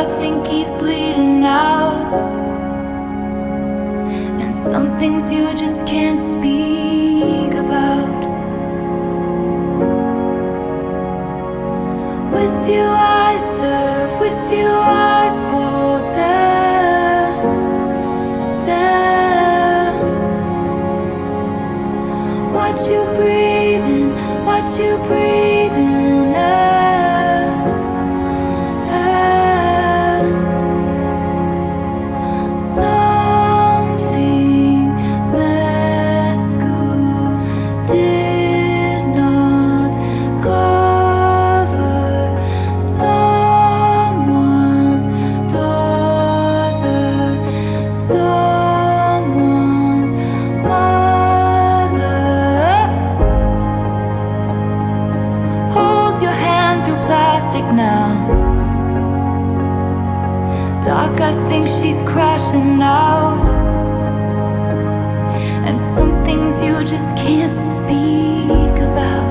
think he's bleeding out. And some things you just can't speak about. With you I serve, with you I fall down, down. Watch you breathing, watch you breathing out, out. Something med school did not cover. Someone's daughter, someone's mother. Hold your hand through plastic now. Doc, I think she's crashing out. And some things you just can't speak about.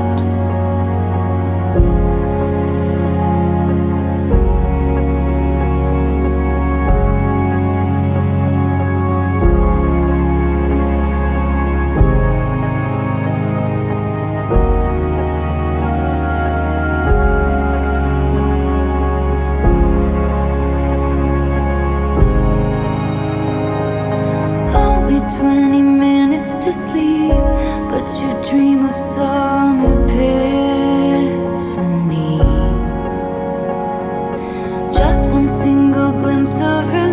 Only 20 minutes to sleep, but you dream of some epiphany. Just one single glimpse of